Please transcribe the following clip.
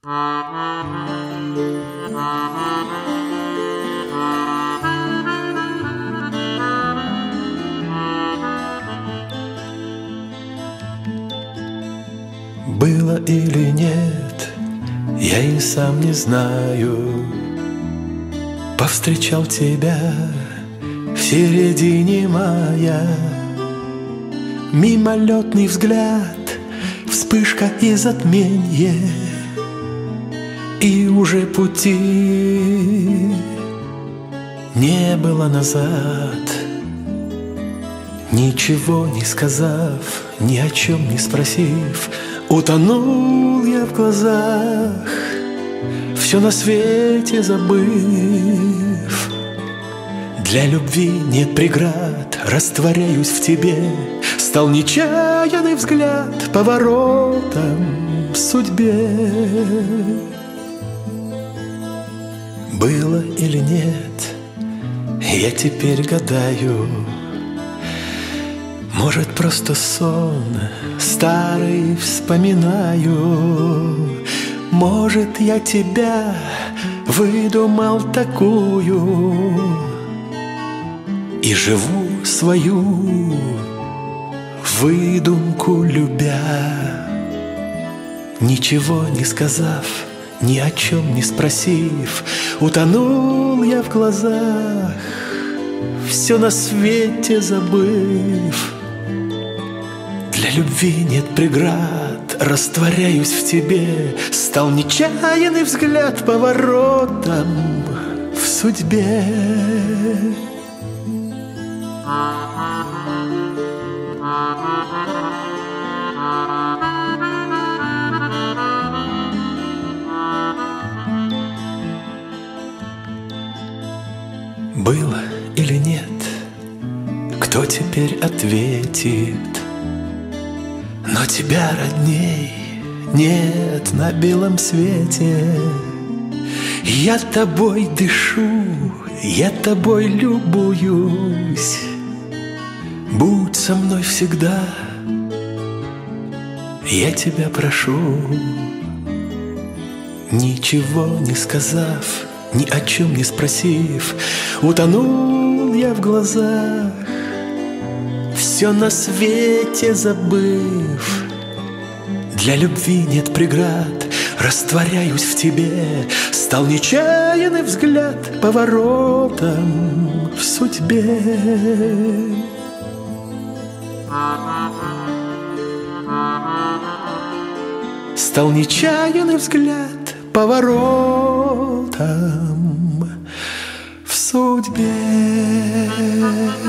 Было или нет, я и сам не знаю. Повстречал тебя в середине мая. Мимолетный взгляд, вспышка и затменье, и уже пути не было назад. Ничего не сказав, ни о чем не спросив, утонул я в глазах, все на свете забыв. Для любви нет преград, растворяюсь в тебе. Стал нечаянный взгляд поворотом в судьбе. Было или нет, я теперь гадаю. Может, просто сон старый вспоминаю. Может, я тебя выдумал такую и живу свою выдумку любя. Ничего не сказав, ни о чем не спросив, утонул я в глазах, все на свете забыв. Для любви нет преград, растворяюсь в тебе. Стал нечаянный взгляд поворотом в судьбе. Было или нет, кто теперь ответит? Но тебя родней нет на белом свете. Я тобой дышу, я тобой любуюсь. Будь со мной всегда, я тебя прошу. Ничего не сказав, ни о чем не спросив, утонул я в глазах, все на свете забыв. Для любви нет преград, растворяюсь в тебе. Стал нечаянный взгляд поворотом в судьбе. Стал нечаянный взгляд поворотом в судьбе.